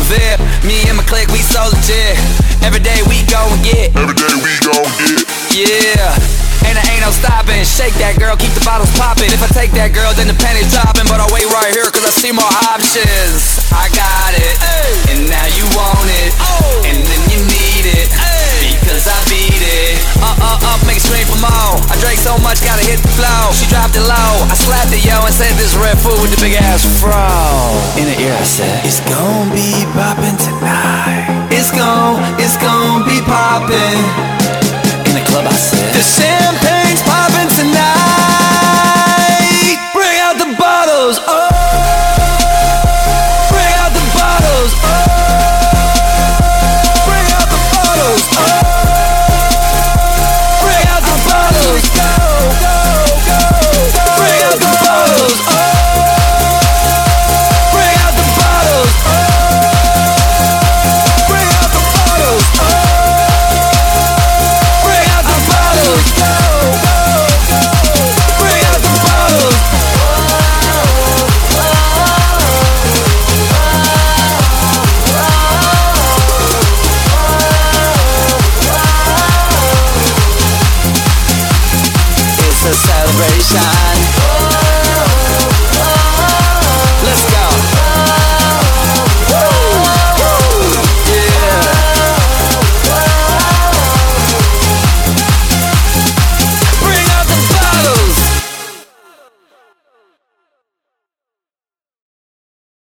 VIP. Me and my clique, we so legit. Every day we go and get. Yeah. Ain't no stopping. Shake that girl, keep the bottles popping. If I take that girl, then the penny's dropping. But I'll wait right here, cause I see more options. I got it, and now you want it, and then you need it, because I beat it. Make it scream for more. I drank so much, gotta hit the flow. She dropped it low, I slapped it, yo, and said this red food with the big ass fro. In the ear I said, it's gon' be poppin' tonight. It's gon' be poppin'. In the club I said, the champagne's poppin' tonight. Bring out the bottles, oh. Bring out the bottles, oh. Bring out the bottles, oh. Bring out the bottles, go, go, go, go. Bring out the bottles, oh. Bring out the bottles, oh. Bring out the bottles, oh. Bring out the bottles, go, go, go. Bring out the bottles. It's a celebration.